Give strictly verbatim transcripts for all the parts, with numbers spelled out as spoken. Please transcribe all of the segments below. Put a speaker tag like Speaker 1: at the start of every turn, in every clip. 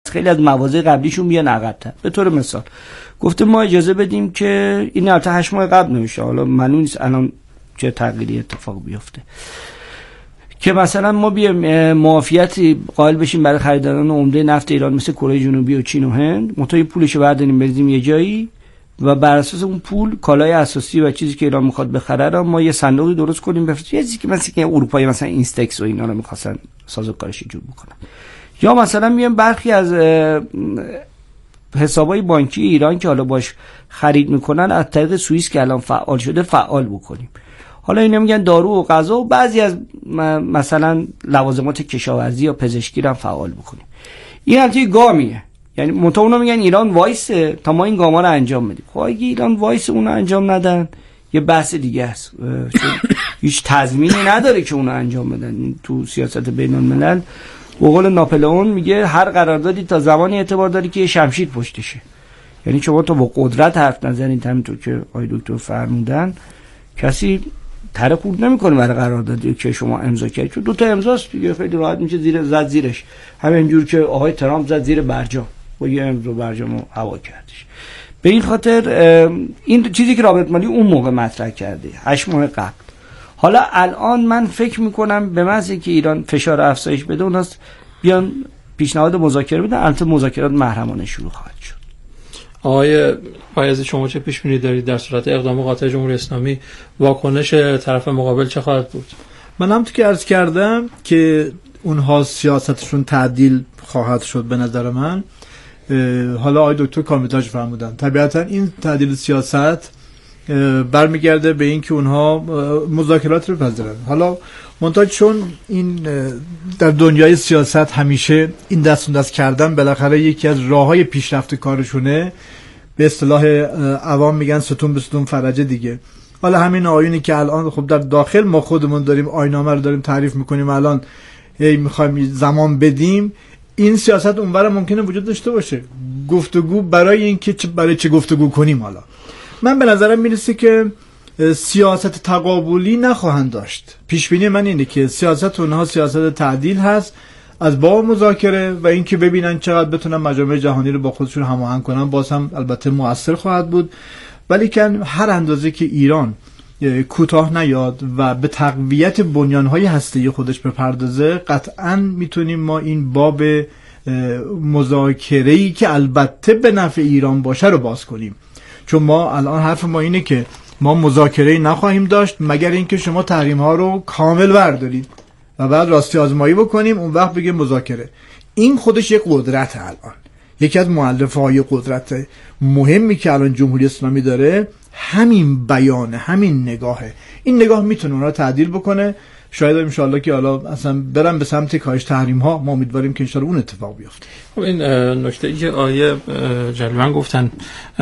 Speaker 1: خیلی از مواضع قبلیشون بیان عقب‌تر. به طور مثال گفته ما اجازه بدیم که این البته هشت ماه قبل نمیشه، حالا معلوم نیست الان چه تغییری اتفاق بیفته، که مثلا ما بیایم معافیتی قائل بشیم برای خریداران عمده نفت ایران مثل کره جنوبی و چین و هند، متای پولشو برداریم بریزیم یه جایی و بر اساس اون پول کالای اساسی و چیزی که ایران میخواد بخره را ما یه صندوقی درست کنیم بفرستیم، یه چیزی که مثلا که اروپایی مثلا اینستکس و اینا رو میخواستن سازوکارش جور بکنن. یا مثلا میایم برخی از حسابای بانکی ایران که حالا باش خرید میکنن از طریق سوئیس که الان فعال شده فعال بکنیم. حالا اینا میگن دارو و غذا و بعضی از مثلا لوازمات کشاورزی یا پزشکی رو فعال بکنیم. این البته گامیه، یعنی متا اونا میگن ایران وایسه تا ما این گاما رو انجام بدیم. خب اگه ایران وایس اون رو انجام ندن یه بحث دیگه است، هیچ تضمینی نداره که اون رو انجام بدن. تو سیاست بین الملل به قول ناپلئون میگه هر قراردادی تا زمانی اعتبار داره که یه شمشیر پشتشه، یعنی شما تو با قدرت حرف نزنید همینطور که آقای دکتر فرمودن کسی تره خورد نمیکنه برای قراردادی که شما امضا کردید، چون دو تا امضاست دیگه، خیلی راحت میشه زیر زد زیرش، همینجور که آقای ترامپ زد زیر برجام با یه امضا برجامو هوا کردش. به این خاطر این چیزی که رابط مالی اون موقع مطرح کرده هشت ماه قبل. حالا الان من فکر میکنم به محض که ایران فشار افزایش بده اوناست بیان پیشنهاد مذاکره بدن، البته مذاکرات محرمانه شروع خواهد شد.
Speaker 2: آقای فایزی شما چه پیش بینی دارید در صورت اقدام قاطع جمهوری اسلامی؟ واکنش طرف مقابل چه خواهد بود؟
Speaker 3: من هم تو که عرض کردم که اونها سیاستشون تعدیل خواهد شد به نظر من. حالا آقای دکتر کامبیتاج فرمودن طبیعتا این تعدیل سیاست برمیگرده به این که اونها مذاکرات رو پذیرن. حالا منتها چون این در دنیای سیاست همیشه این دست اون دست کردن بالاخره یکی از راههای پیشرفت کارشونه، به اصطلاح عوام میگن ستون به ستون فرجه دیگه. حالا همین آیونی که الان خب در داخل ما خودمون داریم آیین‌نامه رو داریم تعریف میکنیم، الان هی میخوایم زمان بدیم، این سیاست اونور ممکنه وجود داشته باشه، گفتگو برای اینکه برای چه گفتگو کنیم. حالا من به نظرم میرسه که سیاست تقابلی نخواهند داشت. پیش بینی من اینه که سیاست اونها سیاست تعدیل هست از با مذاکره و اینکه ببینن چقدر بتونن مجامع جهانی رو با خودشون هماهنگ کنن، باز هم البته مؤثر خواهد بود. ولی که هر اندازه که ایران کوتاه نیاد و به تقویت بنیانهای هسته‌ای خودش بپردازه، قطعاً میتونیم ما این باب مذاکره‌ای که البته به نفع ایران باشه رو باز کنیم. چون ما الان حرف ما اینه که ما مذاکره‌ای نخواهیم داشت مگر اینکه شما تحریم‌ها رو کامل بردارید و بعد راستی آزمایی بکنیم، اون وقت بگیم مذاکره. این خودش یک قدرت، الان یکی از مؤلفه‌های قدرت مهمی که الان جمهوری اسلامی داره همین بیانه، همین نگاهه. این نگاه میتونه اونها تعدیل بکنه. شاید ان شاء الله که حالا اصلا برن به سمت کاهش تحریم ها، ما امیدواریم که ان شاء الله اون اتفاق بیفته.
Speaker 2: خب این نکته که آیه جلوان گفتن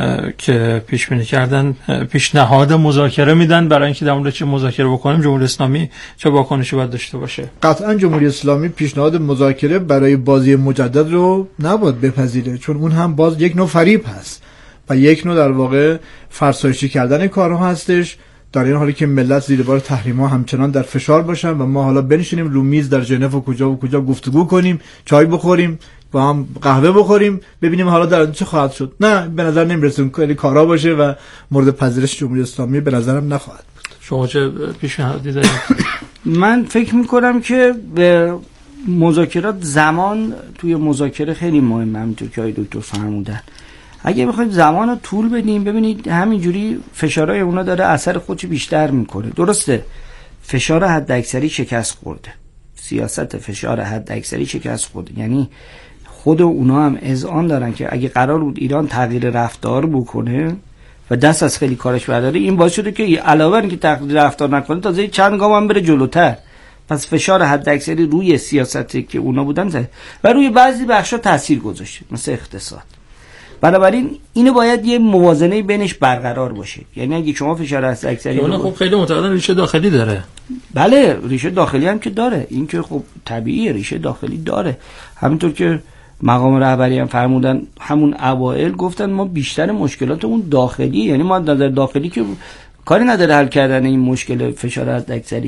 Speaker 2: که پیش بینی کردن پیشنهاد مذاکره میدن برای اینکه در مورد چه مذاکره بکنیم، جمهوری اسلامی چه واکنشی باید داشته باشه؟
Speaker 3: قطعا جمهوری اسلامی پیشنهاد مذاکره برای بازی مجدد رو نباید بپذیره، چون اون هم باز یک نوع فریب هست و یک نوع در واقع فرسایشی کردن کارها هستش، در این حالی که ملت زیر بار تحریم‌ها همچنان در فشار باشن و ما حالا بنشینیم رو میز در ژنو و کجا و کجا گفتگو کنیم، چای بخوریم، با هم قهوه بخوریم، ببینیم حالا در چه خواهد شد. نه، به نظر نمیرسه اون کارا باشه و مورد پذیرش جمهوری اسلامی به نظرم نخواهد بود.
Speaker 2: شما چه پیشنهادی دارید؟
Speaker 1: من فکر می‌کنم که به مذاکرات زمان توی مذاکره خیلی مهمه، همونطور که آقای دکتر فرمودن. اگه بخواید زمان رو طول بدیم، ببینید همینجوری فشارهای اونا داره اثر خودش بیشتر میکنه. درسته فشار حداکثری شکست خورده، سیاست فشار حداکثری شکست خورده، یعنی خود اونا هم اذعان دارن که اگه قرار بود ایران تغییر رفتار بکنه و دست از خیلی کارش برداره، این باعث شده که علاوه بر اینکه تغییر رفتار نکنه تازه چند گام هم بره جلوتر. پس فشار حداکثری روی سیاستی که اونا بودن زد و روی بعضی بخشا تاثیر گذاشته، مثل اقتصاد. بنابراین اینو باید یه موازنه بینش برقرار باشه. یعنی اگه شما فشار حداکثری
Speaker 2: اون خب خیلی معتقدن ریشه داخلی داره.
Speaker 1: بله، ریشه داخلی هم که داره، این که خب طبیعیه ریشه داخلی داره. همینطور که مقام رهبری هم فرمودن همون اوایل گفتن ما بیشتر مشکلاتمون داخلی، یعنی ما نظر داخلی که کاری نداره حل کردن این مشکل فشار حداکثری،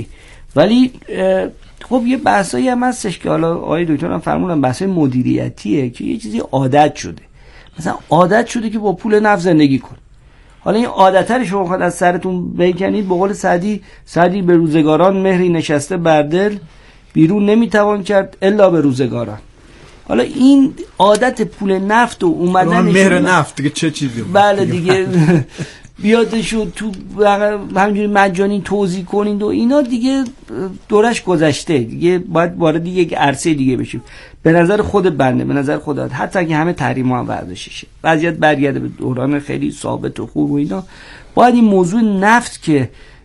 Speaker 1: ولی خب یه بحثایی هم هستش که حالا آقای دکتر هم فرمودن بحث مدیریتیه که یه چیزی عادت شده، مثلا عادت شده که با پول نفت زندگی کن. حالا این عادت رو شما خواهد از سرتون بکنید. به قول سعدی، سعدی به روزگاران مهری نشسته بر دل، بیرون نمیتوان کرد الا به روزگاران. حالا این عادت پول نفت و اومدن
Speaker 3: مهر نفت دیگه چه چیزی؟
Speaker 1: بله دیگه بیادشو تو همینجوری مجانی توزیع کنید و اینا دیگه دورش گذشته، دیگه باید وارد یک عرصه دیگه بشیم. به نظر خود بنده، به نظر خودت، حتی اگه همه تحریم ها ورزشیشه، وضعیت برگرده به دوران خیلی ثابت و خوب و اینا، باید این موضوع نفت که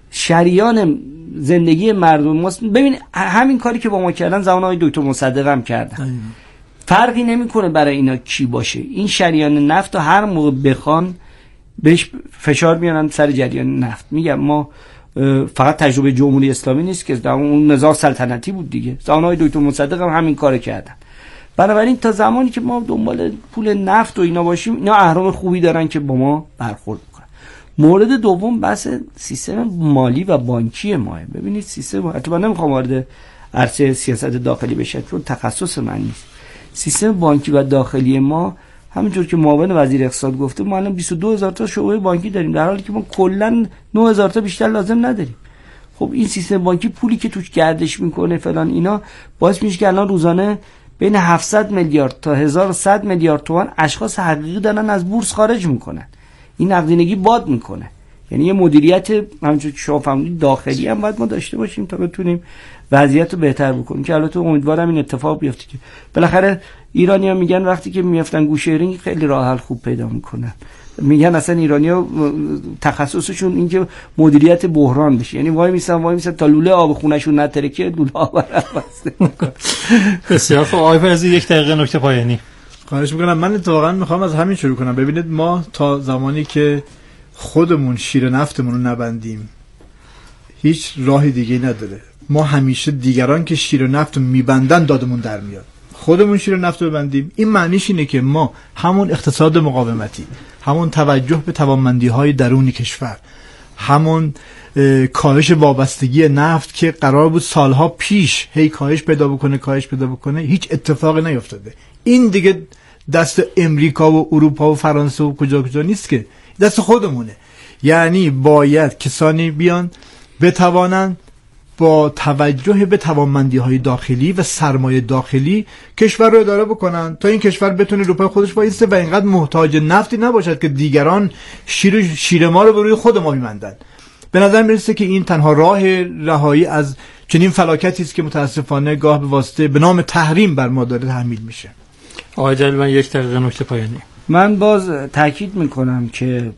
Speaker 1: شریان زندگی مردم ماست، ببین همین کاری که با ما کردن زمان های دکتر مصدق هم کردن، فرقی نمیکنه برای اینا کی باشه. این شریان نفت رو هر موقع بخوان بهش فشار میارن سر جریان نفت. میگم ما فقط تجربه جمهوری اسلامی نیست که اون نظام سلطنتی بود دیگه، زمانهای دکتر مصدق هم همین کارو کردن. بنابراین تا زمانی که ما دنبال پول نفت و اینا باشیم، اینا اهرام خوبی دارن که با ما برخورد میکنن. مورد دوم بحث سیستم مالی و بانکی ماه. ببینید سیستم، البته من نمیخوام وارد عرصه سیاست داخلی بشم چون تخصص من نیست. سیستم بانکی و داخلی ما همونجور که معاون وزیر اقتصاد گفته، ما الان بیست و دو هزار تا شعبه بانکی داریم، در حالی که ما کلا نه هزار تا بیشتر لازم نداریم. خب این سیستم بانکی پولی که توش گردش میکنه فلان اینا باعث میشه که الان روزانه بین هفتصد میلیارد تا هزار و صد میلیارد تومان اشخاص حقیقی دارن از بورس خارج میکنن. این نقدینگی باد میکنه. یعنی یه مدیریت همونجور که شما فهمیدید داخلی هم باید ما داشته باشیم تا بتونیم وضعیت رو بهتر بکنیم، که البته امیدوارم این اتفاق بیفته که بالاخره ایرانی‌ها میگن وقتی که میافتن گوشه رینگ خیلی راه حل خوب پیدا میکنن. میگن اصلا ایرانی‌ها تخصصشون این که مدیریت بحران بشه، یعنی وای میسن وای میسن تا لوله آب خونه‌شون نترکه لوله آب بسته.
Speaker 2: بسیار خوب. آقای فرزی یک دقیقه نکته پایانی.
Speaker 3: خواهش میکنم. من اتفاقا میخوام از همین شروع کنم. ببینید ما تا زمانی که خودمون شیر نفتمون رو نبندیم هیچ راه دیگه نداره. ما همیشه دیگران که شیر نفت رو میبندن دادمون در میاد، خودمون شیر نفت رو ببندیم. این معنیش اینه که ما همون اقتصاد مقاومتی، همون توجه به توانمندی های درون کشور، همون کاهش وابستگی نفت که قرار بود سالها پیش هی کاهش پیدا بکنه کاهش پیدا بکنه، هیچ اتفاقی نیفتاده. این دیگه دست امریکا و اروپا و فرانسه و کجا کجا نیست که، دست خودمونه. یعنی باید کسانی بیان بتوانند با توجه به توانمندی های داخلی و سرمایه داخلی کشور رو اداره بکنن تا این کشور بتونه رو پای خودش وایسته و اینقدر محتاج نفتی نباشد که دیگران شیر شیر ما رو به روی خود ما می‌بندن. به نظر میرسه که این تنها راه رهایی از چنین فلاکتی است که متاسفانه گاه به واسطه به نام تحریم بر ما داره تحمیل میشه.
Speaker 2: آقای جلیلی یک دقیقه نکته پایانی.
Speaker 1: من باز تاکید میکنم که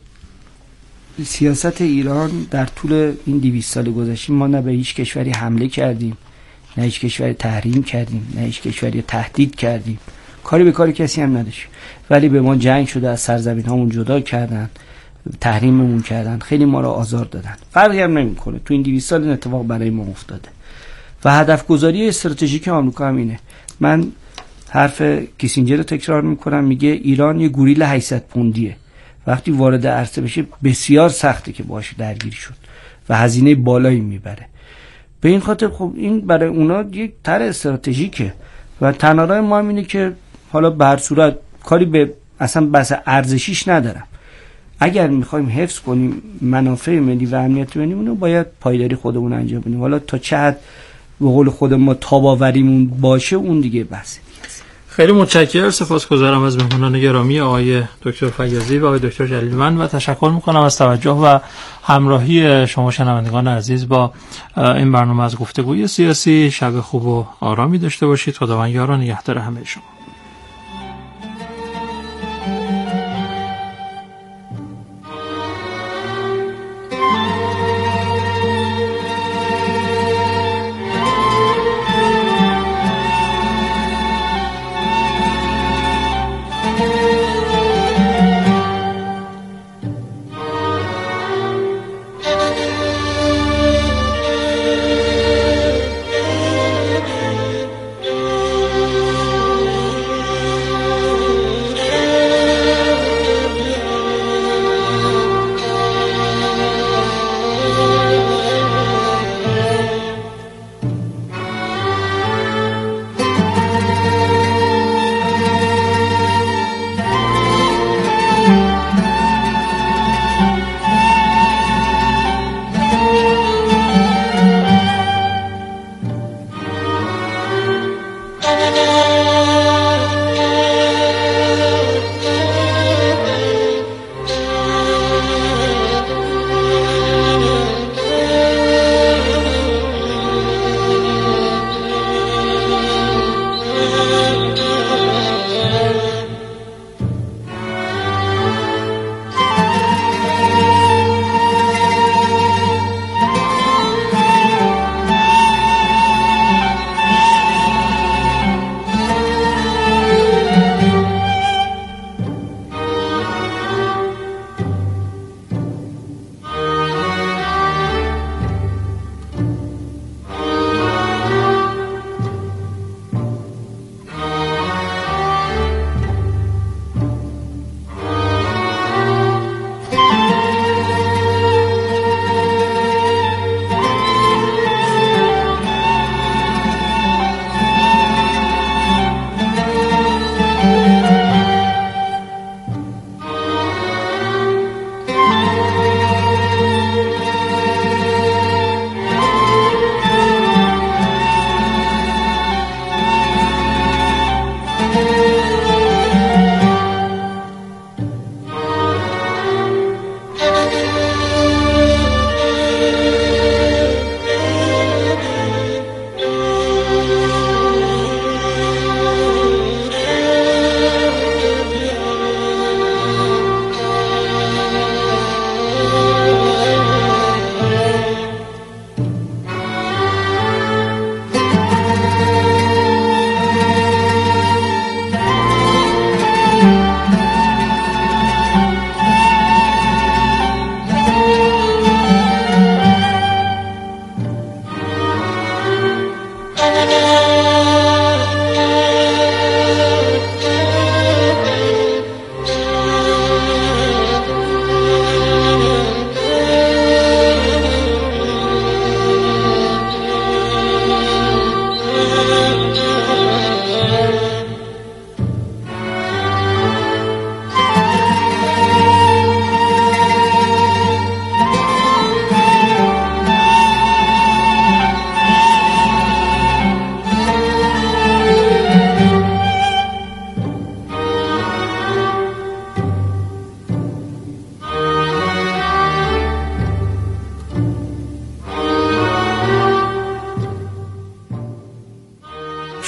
Speaker 1: سیاست ایران در طول این دویست سال گذشته ما نه به هیچ کشوری حمله کردیم، نه هیچ کشوری تحریم کردیم، نه هیچ کشوری تهدید کردیم، کاری به کاری کسی هم نداشت. ولی به ما جنگ شده، از سرزمین هامون جدا کردن، تحریممون کردن، خیلی ما را آزار دادن. فرقی هم نمیکنه، تو این دویست سال این اتفاق برای ما افتاده و هدف گذاری استراتژیک آمریکا هم اینه. من حرف کیسینجر رو تکرار میکنم، میگه ایران یه گوریل هشتصد پوندیه، وقتی وارد عرصه بشه بسیار سخته که باشه درگیری شد و هزینه بالایی میبره. به این خاطر خب این برای اونا یک طرح استراتژیکه و تنها راه ما هم اینه که حالا به هر صورت کاری به اصلا بحث ارزشیش ندارم، اگر میخوایم حفظ کنیم منافع ملی و امنیت ملیمون باید پایداری خودمون انجام بدیم. حالا تا چه حد به قول خود ما تاباوریمون باشه اون دیگه بحثه.
Speaker 2: خیلی متشکرم، سپاسگزارم از مهمانان گرامی آقای دکتر فیاضی و آقای دکتر جلیلوند و تشکر میکنم از توجه و همراهی شما شنوندگان عزیز با این برنامه از گفتگوی سیاسی. شب خوب و آرامی داشته باشید. خداوند یار و نگهدار همه شما.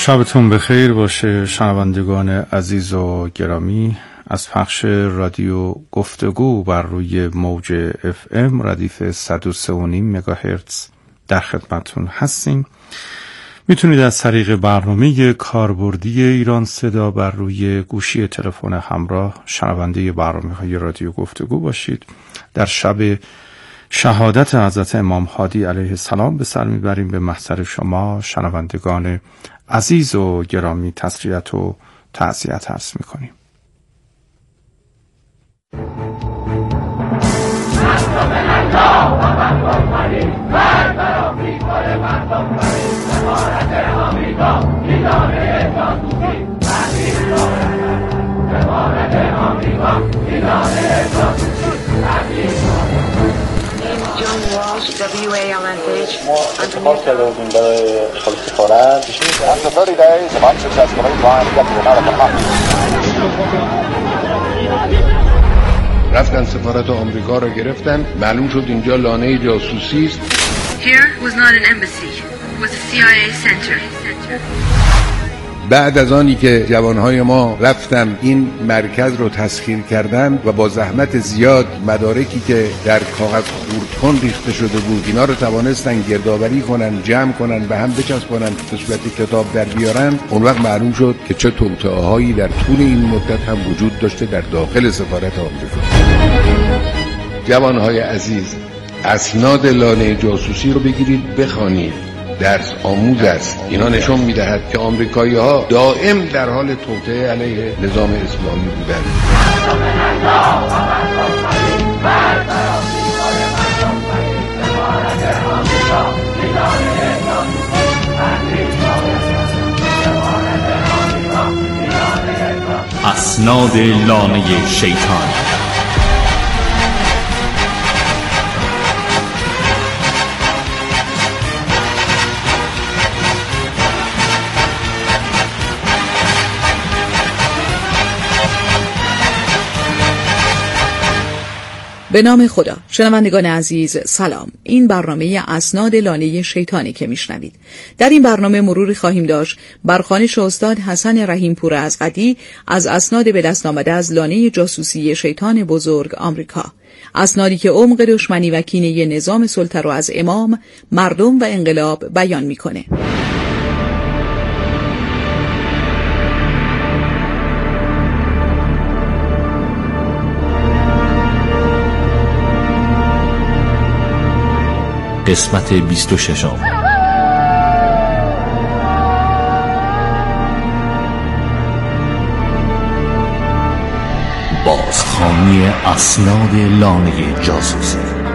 Speaker 4: شبتون بخیر باشه شنوندگان عزیز و گرامی. از پخش رادیو گفتگو بر روی موج اف ام ردیف صد و سه و نیم مگاهرتز در خدمتون هستیم. میتونید از طریق برنامه کاربردی ایران صدا بر روی گوشی تلفن همراه شنونده برنامه‌های رادیو گفتگو باشید. در شب شهادت حضرت امام هادی علیه السلام به سر میبریم. به محضر شما شنوندگان عزیز و گرامی تسلیت و تعزیت عرض میکنیم.
Speaker 5: W A L N H انتخاب کرده بودیم برای اشغال سفارت
Speaker 6: رفتن سفارت آمریکا را گرفتن. معلوم شد اینجا لانه جاسوسی است.
Speaker 5: Here was not an embassy, it was a C I A center.
Speaker 6: بعد از آنی که جوانهای ما رفتن این مرکز رو تسخیر کردن و با زحمت زیاد مدارکی که در کاغذ خردکن ریخته شده بود اینا رو توانستن گردآوری کنن، جمع کنن و هم بچسبونن به صورت کتاب در بیارن، اون وقت معلوم شد که چه توطئه‌هایی در طول این مدت هم وجود داشته در داخل سفارت آمریکا. جوانهای عزیز، اسناد لانه جاسوسی رو بگیرید بخوانید. درس آموز است. اینا نشون میدهد که آمریکایی ها دائم در حال توطئه علیه نظام اسلامی بودند.
Speaker 7: اسناد لانه شیطان.
Speaker 8: به نام خدا. شنوندگان عزیز سلام. این برنامه اسناد لانه شیطانی که میشنوید. در این برنامه مروری خواهیم داشت بر خوانش استاد حسن رحیمپور ازغدی از اسناد به دست آمده از لانه جاسوسی شیطان بزرگ آمریکا. اسنادی که عمق دشمنی و کینه نظام سلطه رو از امام، مردم و انقلاب بیان میکنه.
Speaker 7: قسمت بیست و شش. بازخوانی اسناد لانه جاسوسی.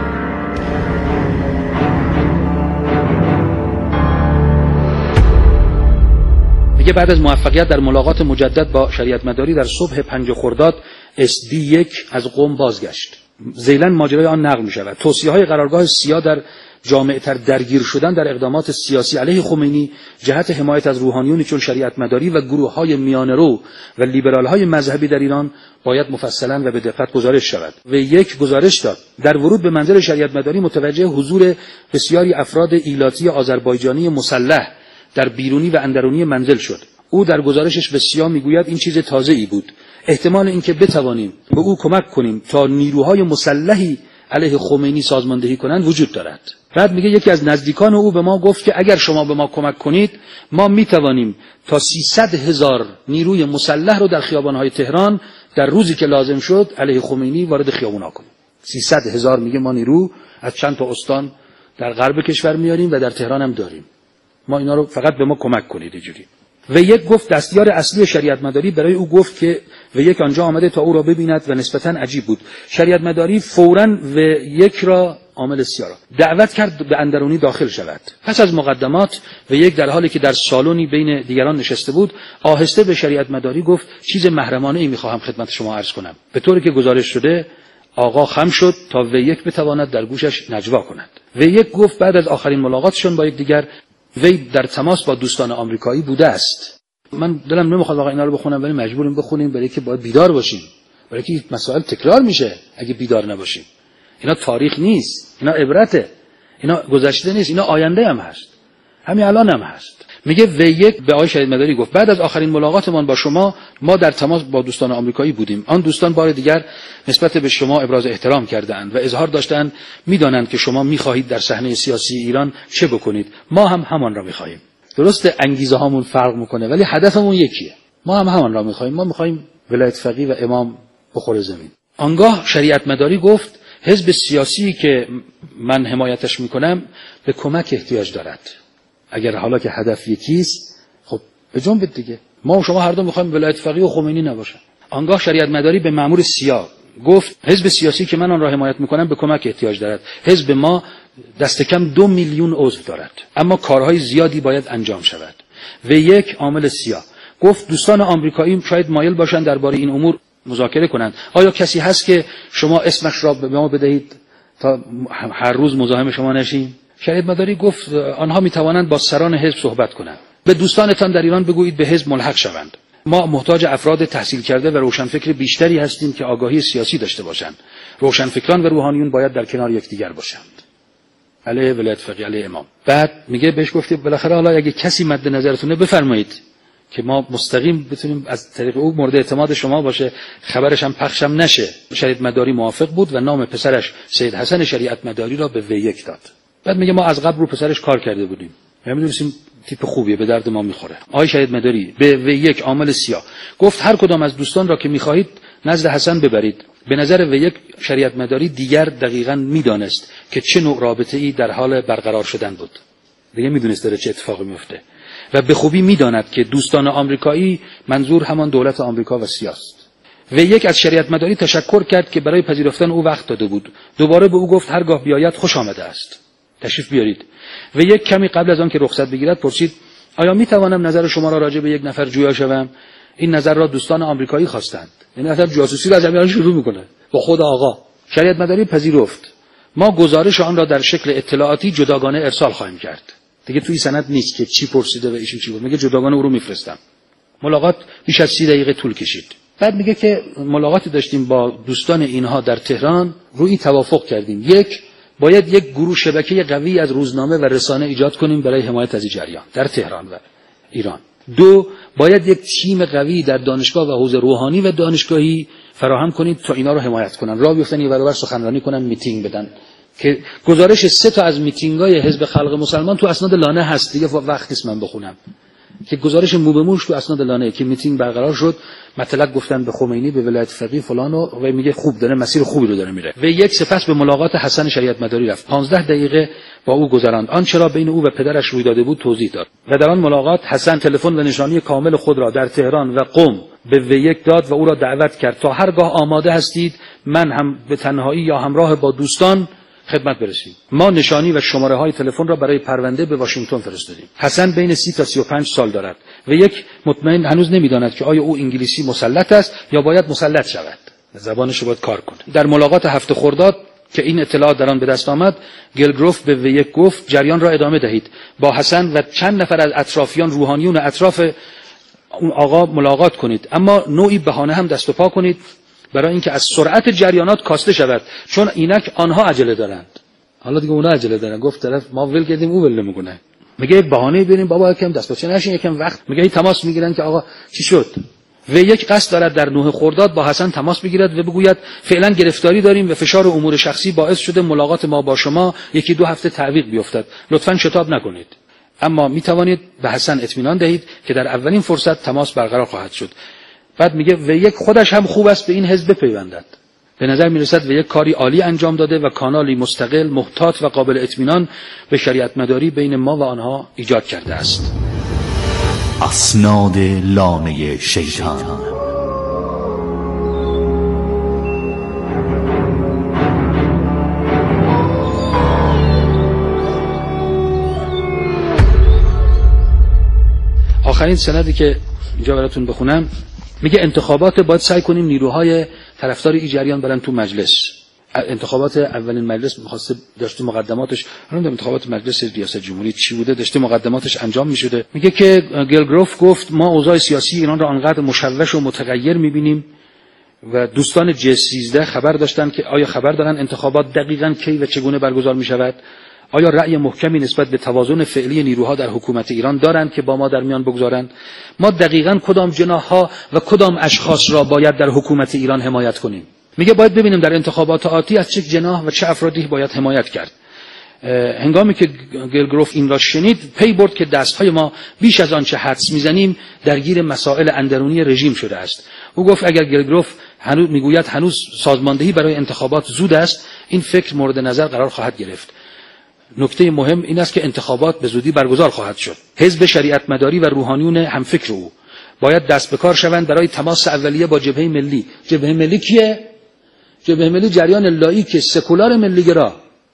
Speaker 9: میگه بعد از موفقیت در ملاقات مجدد با شریعت مداری در صبح پنج خرداد اس دی یک از قم بازگشت. ذیلاً ماجرای آن نقل می شود. توصیه‌های قرارگاه سیا در جامع‌تر درگیر شدن در اقدامات سیاسی علیه خمینی جهت حمایت از روحانیونی چون شریعت مداری و گروه‌های میانه‌رو و لیبرال‌های مذهبی در ایران باید مفصلاً و به دقت گزارش شود. و یک گزارش داد در ورود به منزل شریعت مداری متوجه حضور بسیاری افراد ایلاتی آذربایجانی مسلح در بیرونی و اندرونی منزل شد. او در گزارشش به سیا میگوید این چیز تازه‌ای بود. احتمال اینکه بتوانیم به او کمک کنیم تا نیروهای مسلحی علیه خمینی سازماندهی کنند وجود دارد. بعد میگه یکی از نزدیکان او به ما گفت که اگر شما به ما کمک کنید ما میتوانیم تا سیصد هزار نیروی مسلح رو در خیابان‌های تهران در روزی که لازم شد علیه خمینی وارد خیابونا کنیم. سیصد هزار میگه ما نیرو از چند تا استان در غرب کشور میاریم و در تهران هم داریم. ما اینا رو فقط به ما کمک کنید اینجوری. و یک گفت دستیار اصلی شریعت مداری برای او گفت که و یک آنجا آمده تا او را ببیند و نسبتاً عجیب بود. شریعت مداری فوراً و یک را عامل سیا را دعوت کرد به اندرونی داخل شود. پس از مقدمات و یک در حالی که در سالونی بین دیگران نشسته بود آهسته به شریعت مداری گفت چیز محرمانه ای میخواهم خدمت شما عرض کنم. به طوری که گزارش شده آقا خم شد تا و یک بتواند در گوشش نجوا کند. و یک گفت بعد از آخرین ملاقاتشون با یکدیگر وی در تماس با دوستان آمریکایی بوده است. من دلم نمیخواد واقعا اینا رو بخونم ولی مجبوریم بخونیم برای که باید بیدار باشیم، برای که مسائل تکرار میشه اگه بیدار نباشیم. اینا تاریخ نیست، اینا عبرته، اینا گذشته نیست، اینا آینده هم هست، همین الان هم هست. میگه و یک به آقای شهید مداری گفت بعد از آخرین ملاقاتمان با شما ما در تماس با دوستان آمریکایی بودیم. آن دوستان بار دیگر نسبت به شما ابراز احترام کردند و اظهار داشتند میدانند که شما میخواهید در صحنه سیاسی ایران چه بکنید. ما هم همان را میخواهیم. درسته انگیزه هامون فرق میکنه ولی هدفمون یکیه. ما هم همان را میخواهیم. ما میخواهیم ولایت فقیه و امام بخوره زمین. آنگاه شریعت مداری گفت حزب سیاسی که من حمایتش میکنم به کمک احتیاج دارد. اگر حالا که هدف یکیست خب به جنبید دیگه. ما و شما هر دو میخوایم ولایت فقیه و خمینی نباشه. آنگاه شریعت مداری به مأمور سیا گفت حزب سیاسی که من آن را حمایت میکنم به کمک احتیاج دارد. حزب ما دست کم دو میلیون عضو دارد اما کارهای زیادی باید انجام شود. و یک عامل سیا گفت دوستان آمریکایی شاید مایل باشند درباره این امور مذاکره کنند. آیا کسی هست که شما اسمش را به ما بدهید تا هر روز مزاحم شما نشیم؟ شریعت مداری گفت آنها میتوانند با سران حزب صحبت کنند. به دوستانتان در ایران بگویید به حزب ملحق شوند. ما محتاج افراد تحصیل کرده و روشنفکر بیشتری هستیم که آگاهی سیاسی داشته باشند. روشنفکران و روحانیون باید در کنار یکدیگر باشند. علیه ولایت فقیه، علیه امام. بعد میگه بهش گفتی بالاخره حالا اگه کسی مد نظرتونه بفرمایید که ما مستقیم بتونیم از طریق او مورد اعتماد شما باشه، خبرش هم پخشم نشه. شریعت مداری موافق بود و نام پسرش سید حسن شریعت مداری را به و یک داد. بعد میگه ما از قبل رو پسرش کار کرده بودیم. می‌دونیم تیپ خوبیه، به درد ما میخوره. آقای شهید مداری به و یک عامل سیا گفت هر کدام از دوستان را که میخواهید نزد حسن ببرید. به نظر و یک شریعت مداری دیگر دقیقاً میدانست که چه نوع رابطه‌ای در حال برقرار شدن بود. دیگه میدونست داره چه اتفاقی میفته و به خوبی میداند که دوستان آمریکایی منظور همان دولت آمریکا و سیاست. و یک از شریعت مداری تشکر کرد که برای پذیرفتن او وقت داده بود. دوباره به او گفت هرگاه بیاید خوش آمده است. تشریف بیارید. و یک کمی قبل از آن که رخصت بگیرد پرسید آیا می توانم نظر شما را راجع به یک نفر جویا شوم؟ این نظر را دوستان آمریکایی خواستند. این نظر جاسوسی را از همین شروع میکنه با خود آقا. شریعت مداری پذیرفت. ما گزارش آن را در شکل اطلاعاتی جداگانه ارسال خواهیم کرد. دیگه توی سند نیست که چی پرسیده و ایشون چی بود. میگه جداگانه او رو میفرستم. ملاقات بیش از سی دقیقه طول کشید. بعد میگه که ملاقاتی داشتیم با دوستان اینها در تهران، روی توافق کردیم. یک، باید یک گروه شبکه قوی از روزنامه و رسانه ایجاد کنیم برای حمایت از این جریان در تهران و ایران. دو، باید یک تیم قوی در دانشگاه و حوزه روحانی و دانشگاهی فراهم کنید تا اینا رو حمایت کنن. راه بیفتن این برابر سخنرانی کنن، میتینگ بدن. که گزارش سه تا از میتینگ‌های حزب خلق مسلمان تو اسناد لانه هست. دیگه وقت نیست من بخونم. که گزارش مو به موش تو اسناد لانه که میتینگ برقرار شد، مطلق گفتن به خمینی، به ولایت فقیه فلان و, و میگه خوب داره، مسیر خوبی رو داره میره. و یک سپس به ملاقات حسن شریعت مداری رفت. پانزده دقیقه با او گذراند. آنچه را بین او و پدرش روی داده بود توضیح داد. و در آن ملاقات حسن تلفن و نشانی کامل خود را در تهران و قم به و یک داد و او را دعوت کرد تا هرگاه آماده هستید من هم به تنهایی یا همراه با دوستان خدمت برسیم. ما نشانی و شماره های تلفن را برای پرونده به واشنگتن فرستادیم. حسن بین سی تا سی و پنج سال دارد و یک مطمئن هنوز نمیداند که آیا او انگلیسی مسلط است یا باید مسلط شود. زبانش رو باید کار کنه. در ملاقات هفته خرداد که این اطلاعات در آن به دست آمد، گلگروف به و یک گفت جریان را ادامه دهید. با حسن و چند نفر از اطرافیان روحانیون اطراف اون آقا ملاقات کنید، اما نوعی بهانه هم دست و پا کنید برای اینکه از سرعت جریانات کاسته شود، چون اینک آنها عجله دارند. حالا دیگه اونها عجله دارن. گفت طرف ما ول کردیم او ول نمیکنه. میگه یک بهانه بریم بابا یکم دست پاچه نشین، یکم وقت. میگه این تماس میگیرن که آقا چی شد؟ و یک قصد دارد در نه خرداد با حسن تماس بگیرد و بگوید فعلا گرفتاری داریم و فشار امور شخصی باعث شده ملاقات ما با شما یکی دو هفته تعویق بیفتد. لطفاً شتاب نکنید. اما می توانید به حسن اطمینان دهید که در اولین فرصت تماس برقرار خواهد شد. بعد میگه و یک خودش هم خوب است به این حزب بپیوندد. به نظر میرسد و یک کاری عالی انجام داده و کانالی مستقل، محتاط و قابل اطمینان به شریعت مداری بین ما و آنها ایجاد کرده است.
Speaker 7: اسناد لانه شیطان.
Speaker 9: آخرین سندی که اینجا براتون بخونم میگه انتخابات باید سعی کنیم نیروهای طرفدار این جریان برن تو مجلس. انتخابات اولین مجلس می‌خواسته داشته مقدماتش، الان انتخابات مجلس ریاست جمهوری چی بوده داشته مقدماتش انجام می‌شده. میگه که گلگروف گفت ما اوضاع سیاسی ایران را آنقدر مشوش و متغیر می‌بینیم و دوستان جی سیزده خبر داشتن که آیا خبر دارن انتخابات دقیقاً کی و چگونه برگزار می‌شود. آیا رأی محکمی نسبت به توازن فعلی نیروها در حکومت ایران دارند که با ما در میان بگذارند؟ ما دقیقاً کدام جناح‌ها و کدام اشخاص را باید در حکومت ایران حمایت کنیم؟ میگه باید ببینیم در انتخابات آتی از چه جناح و چه افرادی باید حمایت کرد. هنگامی که گلگروف این را شنید پی برد که دستهای ما بیش از آنچه حدس میزنیم درگیر مسائل اندرونی رژیم شده است. او گفت اگر گلگروف هنوز میگوید هنوز سازماندهی برای انتخابات زود است، این فکر مورد نظر قرار خواهد گرفت. نکته مهم این است که انتخابات به زودی برگزار خواهد شد. حزب شریعت مداری و روحانیون همفکر او باید دست به کار شوند برای تماس اولیه با جبهه ملی. جبهه ملی کیه؟ جبهه ملی جریان لاییک سکولار ملیگرا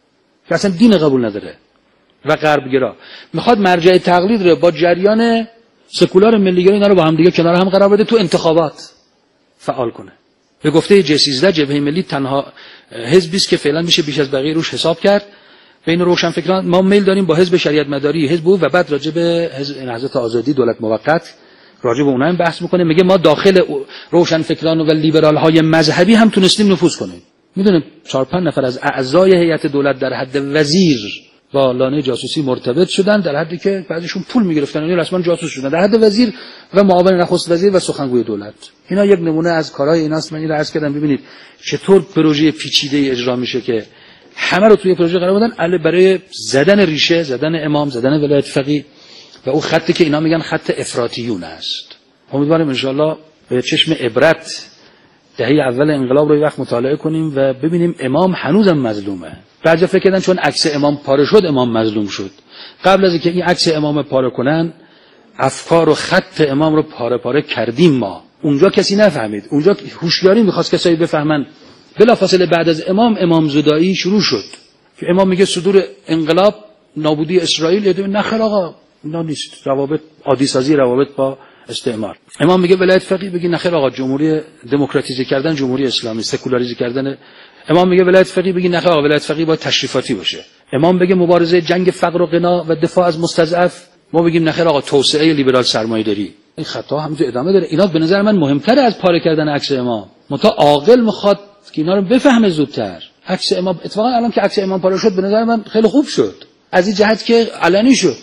Speaker 9: که اصلا دین قبول نداره و غربگرا، میخواد مرجع تقلید رو با جریان سکولار ملیگرا اینا رو با هم دیگه کنار هم قرار بده، تو انتخابات فعال کنه. به گفته جی سیزده جبهه ملی تنها حزبی است که فعلا میشه بیش از بقیه روش حساب کرد بین روشنفکران. ما میل داریم با حزب شریعت مداری حزب و بعد راجع به حزب نهضت آزادی دولت موقت راجع به اونها هم بحث میکنه. میگه ما داخل روشنفکران و لیبرال های مذهبی هم تونستیم نفوذ کنیم. میدونیم چهار پنج نفر از اعضای هیئت دولت در حد وزیر با لانه جاسوسی مرتبط شدن، در حدی که بعضیشون پول میگرفتن یعنی رسما جاسوس شدن، در حد وزیر و معاون نخست وزیر و سخنگوی دولت. اینا یک نمونه از کارهای ایناست. من این رو عرض کردم ببینید چطور پروژه پیچیده اجرا میشه که همه رو توی پروژه قرار بدن علی برای زدن ریشه، زدن امام، زدن ولایت فقیه و اون خطی که اینا میگن خط افراطیون است. امیدوارم ان شاءالله به چشم عبرت دهه اول انقلاب رو یه وقت مطالعه کنیم و ببینیم امام هنوزم مظلومه. بعضی فکر کردن چون عکس امام پاره شد امام مظلوم شد. قبل از اینکه این عکس امام پاره کنن افکار و خط امام رو پاره پاره کردیم ما. اونجا کسی نفهمید، اونجا هوشیاری می‌خواست کسایی بفهمن. بلافاصله بعد از امام امام زدایی شروع شد که امام میگه صدور انقلاب نابودی اسرائیل. یه نه خیر آقا اینا نیست، روابط عادی سازی روابط با استعمار. امام میگه ولایت فقیه، بگی نه خیر آقا جمهوری دموکراتیزه کردن جمهوری اسلامی، سکولاریزه کردن. امام میگه ولایت فقیه، بگی نه خیر آقا ولایت فقیه باید تشریفاتی باشه. امام بگه مبارزه جنگ فقر و غنا و دفاع از مستضعف، ما بگیم نه خیر آقا توسعه لیبرال سرمایه‌داری. این خطا همینجا ادامه داره. اینا به نظر من مهمتره از پاره کردن عکس امام. متا عاقل میخواد که اینا رو بفهمه زودتر. عکس امام اتفاقا الان که عکس امام پاره شد به نظر من خیلی خوب شد، از این جهت که علنی شد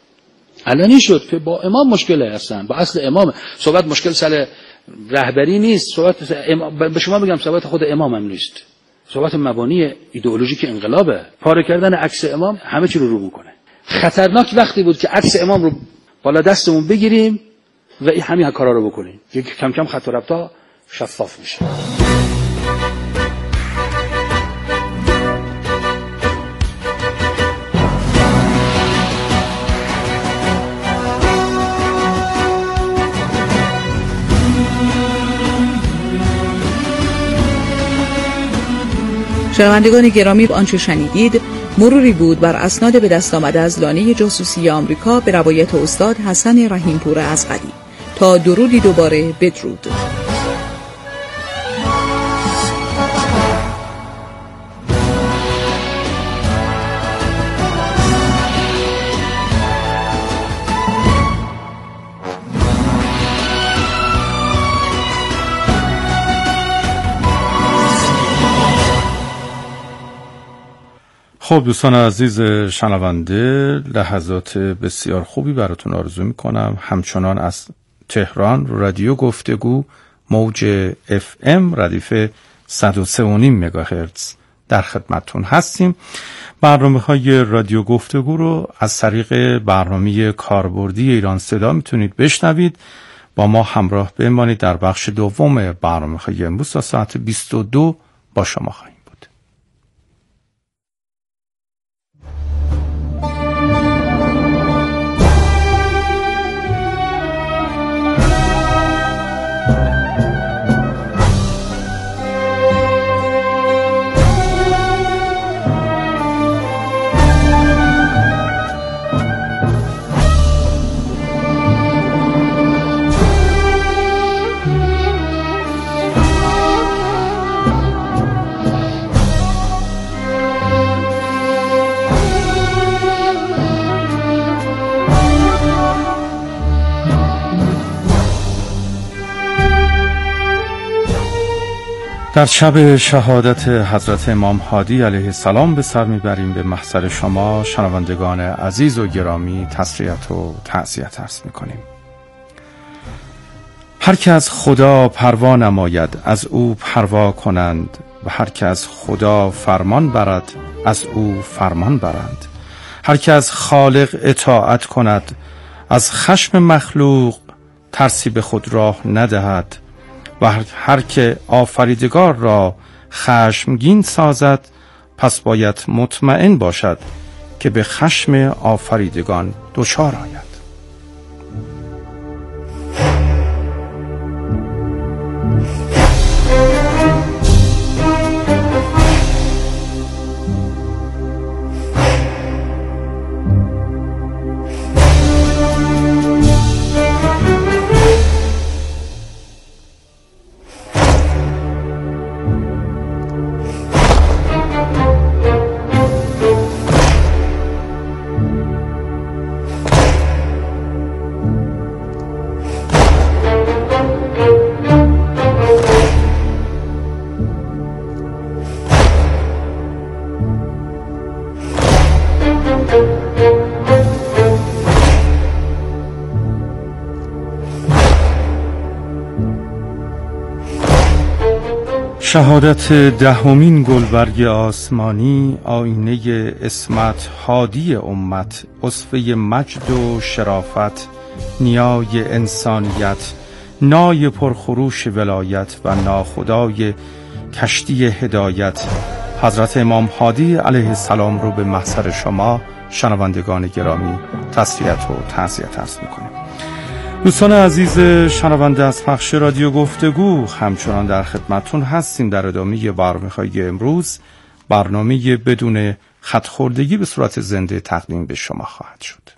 Speaker 9: علنی شد که با امام مشکله هستن، با اصل امام صحبت مشکل سر رهبری نیست، صحبت به شما بگم صحبت خود امام هم نیست، صحبت مبانی ایدئولوژیک انقلابه. پاره کردن عکس امام همه چی رو رو میکنه. خطرناک وقتی بود که عکس امام رو بالا دستمون بگیریم و این همین کارا رو بکنیم که کم کم خط و ربطا شفاف میشه.
Speaker 8: شنوندگان گرامی، آنچه شنیدید مروری بود بر اسناد به دست آمده از لانه جاسوسی آمریکا به روایت استاد حسن رحیمپور ازغری. تا درودی دوباره، بدرود.
Speaker 4: خب دوستان عزیز شنونده، لحظات بسیار خوبی براتون آرزو میکنم. همچنان از تهران رادیو گفتگو موج اف ام ردیف صد و سه و نیم مگاهرتز در خدمتتون هستیم. برنامه های رادیو گفتگو رو از طریق برنامه کاربردی ایران صدا میتونید بشنوید. با ما همراه بمانید. در بخش دوم برنامه های امروز تا ساعت بیست و دو با شما خواهیم. در شب شهادت حضرت امام هادی علیه السلام به سر میبریم. به محضر شما شنوندگان عزیز و گرامی تسلیت و تعزیت عرض میکنیم. هر که از خدا پروا نماید از او پروا کنند و هر که از خدا فرمان برد از او فرمان برند. هر که از خالق اطاعت کند از خشم مخلوق ترسی به خود راه ندهد و هر که آفریدگار را خشمگین سازد پس باید مطمئن باشد که به خشم آفریدگان دچار آید. شهادت دهمین گلبرگ آسمانی، آینه اسمت هادی امت، اسوه مجد و شرافت، نیای انسانیت، نای پرخروش ولایت و ناخدای کشتی هدایت، حضرت امام هادی علیه السلام رو به محضر شما شنوندگان گرامی تسلیت و تعزیت عرض می‌کنیم. دوستان عزیز شنونده از پخش رادیو گفتگو، همچنان در خدمتتون هستیم. در ادامه برنامه‌های امروز برنامه بدون خط خوردگی به صورت زنده تقدیم به شما خواهد شد.